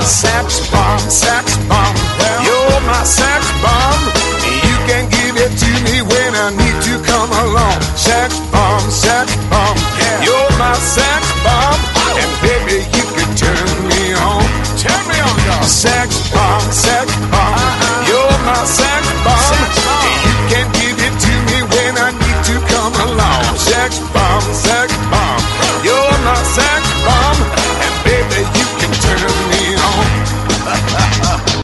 Sex bomb, you're my sex bomb. You can give it to me when I need to come along. Sex bomb, yeah. You're my sex bomb, and baby you can turn me on, dog. Sex bomb,